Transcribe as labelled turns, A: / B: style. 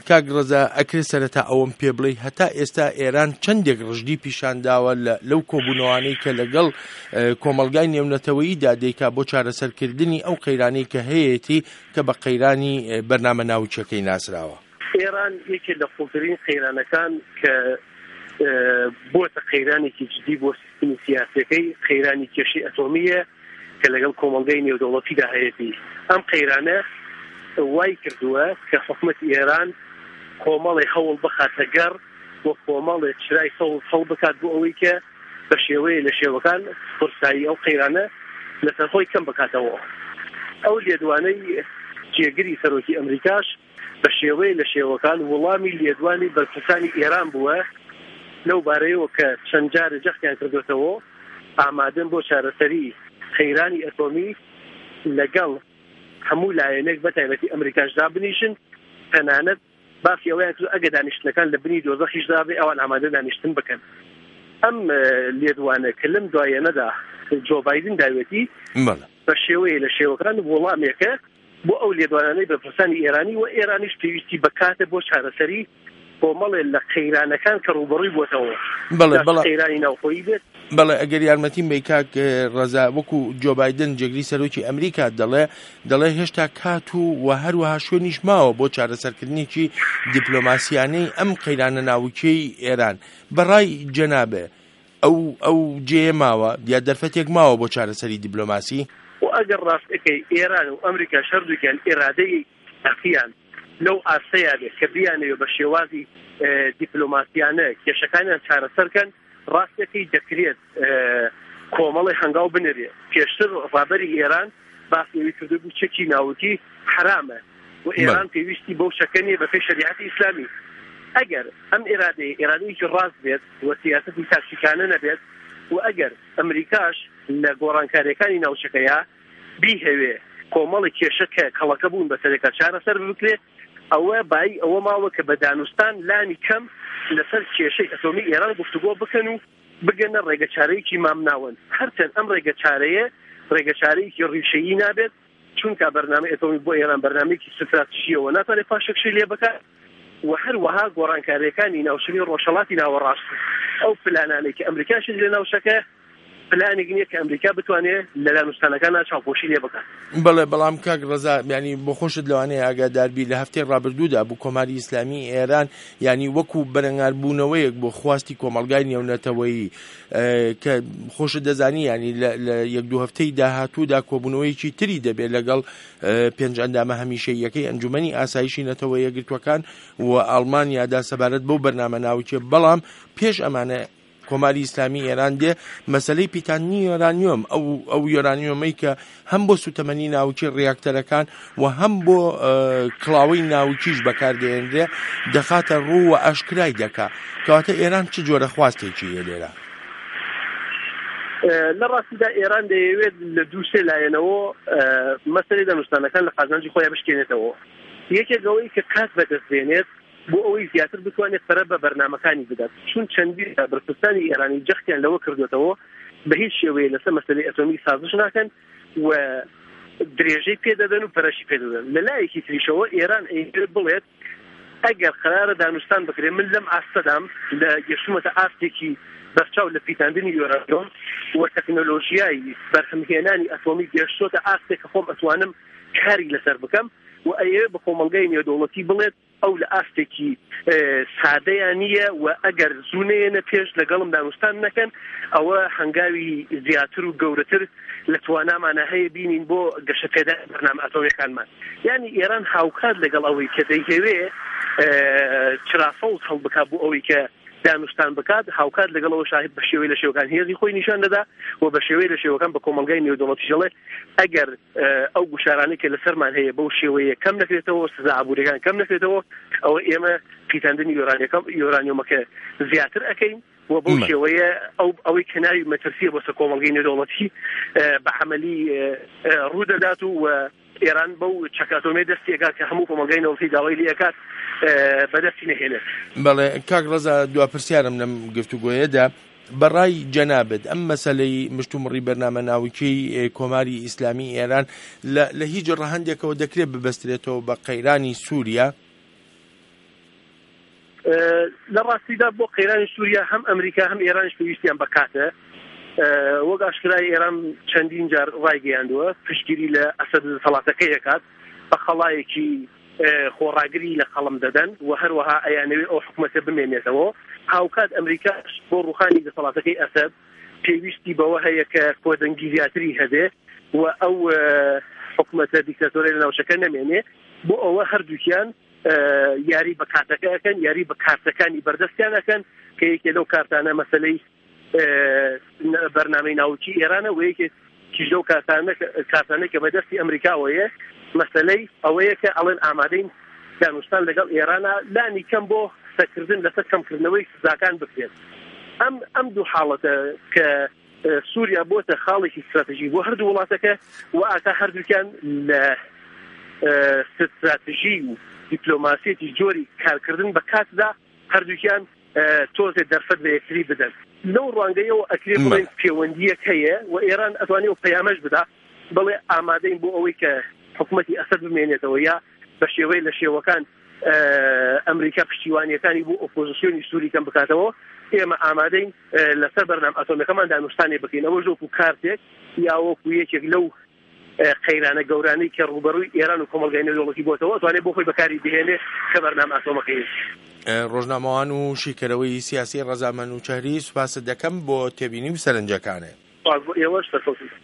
A: کاک ڕەزا ئەکرێ سەرەتا ئەوەم پێ بڵێ هەتا ئێستا ئێران چەندێک ڕژدی پیشانداوە لەو کۆبوونەوانەی کە لەگەڵ کۆمەڵگای نێونەتەوەییدا دەیکا بۆ چارەسەرکردنی ئەو قەیرانەی کە هەیەتی کە بە قەیرانی بەرنامە ناوچەکەی ناسراوە.
B: ئێران یەکێ لە فڵترین قەیرانەکان کە بۆتە قەیرانێکی جدی بۆ سیستمی سیاسەکەی قەیرانی کێشەی ئەتۆمیە کە لەگەڵ کۆمەڵگای نێودەوڵەتیدا هەیەتی. ئەم قەیرانە وای کردووە کە حکومەتی ئێران کۆمەڵی هەوڵ بخاتە گەڕ بۆ کۆمەڵێ چرای هەوڵ بکات بۆ ئەوەی کە بە شێوەیە لە شێوەکان قورسایی ئەو قەیرانە لەسەر خۆی کەم بکاتەوە. ئەو لێدوانەی جێگری سەرۆکی ئەمریکاش بە شێوەیە لە شێوەکان وەڵامی لێدوانی بەرپرسانی ئێران بووە لەو بارەیەوە کە چەند جارە جەختیان کردوێتەوە ئامادەن بۆ چارەسەری قەیرانی ئەتۆمی لەگەڵ هەموو لایەنێک بە تایبەتی ئەمریکاشدا بنیشن تەنانەت باسی ئەوەیان کرد ئەگە دانیشتنەکان لە بنی دۆزەخیشدا بێ ئەوان ئامادە دانیشتن بکەن. ئەم لێدوانە کە لەم دوایەنەدا جۆ بایدن داوێتی بە شێوەیە لە شێوەکان وەڵامێکە بۆ ئەو لێدوانانەی بەرپرسانی ئێرانی و ئێرانیش پێویستی بکاتە بۆ چارەسەری کۆمەڵێ لە قەیرانەکان کە ڕوبەڕووی بۆتەوە قەیرانی ناوخۆیی بێت.
A: بەڵێ ئەگەر یارمەتیم بێ کاک ڕەزا وەکو جۆ بایدن جێگری سەرۆکی ئەمریکا دەڵێ هێشتا کات و هەروەها شوێنیش ماوە بۆ چارەسەرکردنیکی دیپلۆماسیانەی ئەم قەیرانە ناوچەی ئێران. بەڕای جەنابێ ئەو جێ ماوە یا دەرفەتێک ماوە بۆ چارەسەری دیپلۆماسی
B: و ئەگەر ڕاستەکەی ئێران و ئەمریکا هەردووکیان ئێرادەی ئەخیان لەو ئاسەیە بێت کە بیانەوە بە شێوازی دیپلۆماسیانە کێشەکانیان چارەسەرکەن ڕاستەکەی دەکرێت کۆمەڵی هەنگاو بنەرێت. پێشتر ڕابەری ئێران باسیەوەی کردبوو چەکی ناوتی حرامە و ئێران پێویستی بەو شەکەنێ بەپێی شەریعەتی ئیسلامی. ئەگەر ئەم ئێرادەیەکی ڕاست بێت و سیاسەتی تاکتیکانە نەبێت و ئەگەر ئەمریکاش لە گۆڕانکاریەکانی ناوچەکەیە بیهەوێ کۆمەڵی کێشە کە کەڵەکە بوون بەسەرێکە چارەسەر بکرێت ئەوە بای ئەوە ماوە کە بە دانوستان لانی کەم لەسەر کێشەی ئەتۆمی ئێران گفتوگۆ بکەن و بگەنە ڕێگەچارەیەکی مامناون. هەرچەند ئەم ڕێگەچارەیە ڕێگەچارەیەکی ڕیشەیی نابێت چونکە بەرنامەی ئەتۆمی بۆ ئێران بەرنامەیەکی ستراتیژیەوە ناتوانێت پاشەکشی لێ بکات و هەروەها گۆڕانکاریەکانی ناوشەی ڕۆژهەڵاتی ناوەڕاست ئەو پلانانەی کە ئەمریکاشی لە ناوچەکە پلانێک نییە کە ئەمریکا بتوانێت لە دانوستانەکان چاوپۆشی لێ بکات.
A: بەڵێ بەڵام کاک ڕەزا ینی بۆ خۆشت لەوانەیە ئاگاداربی لە هەفتەی ڕابردوودا بوو کۆماری ئیسلامی ئێران ینی وەکو بەرەنگاربوونەوەیەک بۆ خواستی کۆمەڵگای نێونەتەوەیی کە خۆشت دەزانی ینی لە یەک دوو هەفتەی داهاتوودا کۆبوونەوەیەکی تری دەبێت لەگەڵ پێنج ئەندامە هەمیشەیەکەی ئەنجومەنی ئاسایشی نەتەوە یەکگرتوەکان و ئەڵمانیادا سەبارەت بەو بەرنامە ناوچێ. بەڵام پێش ئەمانە کۆماری ئیسلامی ئێران دێ مەسەلەی پیتانی یۆرانیۆم ئەو یۆرانیۆمەی کە هەم بۆ سوتەمەنی ناوچی ڕیاکتەرەکان و هەم بۆ کڵاوەی ناوچیش بەکاردێنرێ دەخاتە ڕوو و ئاشکرای دەکا. کەواتە ئێران چ جۆرە خواستێکی هەیە لێرە؟
B: لە ڕاستیدا ئێران دەیەوێت لە دوو سێ لایەنەوە مەسەلەی دانوستانەکان لە قازانجی خۆیان بشکێنێتەوە. یەکێک ئەوەی کە کات بەدەستێنێت بۆ ئەوەی زیاتر بتوانێت فەرە بە بەرنامەکانی بدات چون چەندی بەرپرسانی ئێرانی جەختیان لەوە کردوێتەوە بە هیچ شێوەیە لەسەر مەسەلەی ئەتۆمی سازش ناکەن و درێژەی پێدەدەن و پەرەشی پێدەدەن. لە لایەکی تریشەوە ئێران ئەیگرێت بڵێت ئەگەر قرارە دانوستان بکرێت من لەم ئاستەدام لە گەشتومەتە ئاستێکی بەرچاو لە پیتاندنی یۆرانیۆم و تەکنۆلۆژیای بەرهەمهێنانی ئەتۆمی گەشتوتە ئاستێک کە خۆم ئەتوانم کاری لەسەر بکەم و ئەیە بە کۆمەڵگای نێودەوڵەتی بڵێت ئەو لە ئاستێکی سادەیان نییە و ئەگەر زوونەیەنە پێش لەگەڵم دانوستان نەکەن ئەوە هەنگاوی زیاتر و گەورەتر لە توانامانە هەیە بینین بۆ گەشەپێدا بەرنامە ئەتۆمیەکانمان. یعنی ئێران هاوکات لەگەڵ ئەوەی کە دەیهەوێ چرافەوت هەڵبکات بۆ ئەوەی کە دانوستان بکات هاوکات لەگەڵەوە شاهد بە شێوەی لە شێوەکان هێزی خۆی نیشان دەدا و بە شێوەی لە شێوەکان بە کۆمەڵگای نێودەوڵەتی ژەڵێ ئەگەر ئەو گوشارانەی کە لەسەرمان هەیە بەو شێوەیە کەم نەکرێتەوە سزا عبوریەکان کەم نەکرێتەوە ئەوە ئێمە پیتاندنی یۆرانیۆمەکە زیاتر ئەەکەین و بەو شێوەیە ئەوەی کەناوی مەترسیە بۆ سەر کۆمەڵگەی نێودەوڵەتی بە عەمەلی ڕوودەدات و ئێران بەو چەکاتۆمێ دەستێکات کە هەموو کۆمەڵگەی نێودەوڵەتی داوای لێ ئەکات بەدەستی نەهێنێت.
A: بەڵێ کاک ڕەزا دواپرسیارم لەم گفتوگۆیەدا بەڕای جەنابەت ئەم مەسەلەی مشتومڕی بەرنامە ناوچەی کۆماری ئیسلامی ئێران لە هیچ ڕەهەندێکەوە دەکرێت ببەسترێتەوە بە قەیرانی سووریا؟
B: لە ڕاستیدا بۆ قەیرانی سووریا هەم ئەمریکا هەم ئێرانش پێویستیان بەکاتە وەک ئاشکرای ئێران چەندین جار ڕایگەیاندووە پشتگیری لە ئەسەد دەسەڵاتەکەی دەکات بە خەڵایەکی خۆڕاگری لە قەڵم دەدەن و هەروەها ئەیانەوێت ئەو حکومەتە بمێنێتەوە هاوکات ئەمریکاش بۆ ڕوخانی دەسەڵاتەکەی ئەسەد پێویستی بەوە هەیە کە کۆدەنگی زیاتری هەبێ و ئەو حکومەتە دیکتاتۆرە لە ناوچەکە نەمێنێ بۆ ئەوە هەردووکیان یاری بە کارتەکەکەن یاری بە کارتەکانی بەردەستیانەکەن کە یەکێ لەو کارتانە مەسەلەی بەرنامەی ناوچی ئێرانە و یەکێکیش لەو کارتانەی کە بەدەستی ئەمریکاوەیە مەسەلەی ئەوەیە کە ئەڵێن ئامادەین دانوستان لەگەڵ ئێرانە لانی کەم بۆ سەرکردن لەسەر کەمکردنەوەی سزاکان بکرێت ئەم دوو حاڵەتە کە سووریا بۆتە خاڵێکی استراتیژی بۆ هەردوو وڵاتەکە و ئاتا هەردووکیان لە استراتیژی و دیپلۆماسیەتی جۆری کارکردن بە کاتدا هەردووکیان تۆزێ دەرفەت بە یەکتری بدەن لەو ڕوانگەیەوە ئەکرێ بڵێن پەیوەندیەک هەیە و ئێران ئەتوانێت و پەیامەش بدا بڵێ ئامادەین بۆ ئەوەی کە حکومەتی ئەسەد بمێنێتەوە یا بە شێوەی لە شێوەکان ئەمریکا پشتیوانیەکانی بۆ ئۆپۆزیسیۆنی سووری کەم بکاتەوە ئێمە ئامادەین لەسەر بەرنام ئەتۆمیەکەمان دانوستانی بکەین ئەوە وەکو کارتێک یا وەکو یەکێک لەو قەیرانە گەورانەی کە ڕوبەڕووی ئێران و کۆمەلگای نێودەوڵەتی بۆتەوە ئەتوانێت بۆ خۆی بەکاری بهێنێ کە بەرنام ئەتۆمەکەی
A: ڕۆژنامەوان و شیکەرەوەی سیاسی ڕەزا مەنوچەری سوپاست دەکەم بۆ تێبینی و سەرنجەکانێ
B: ئێوەش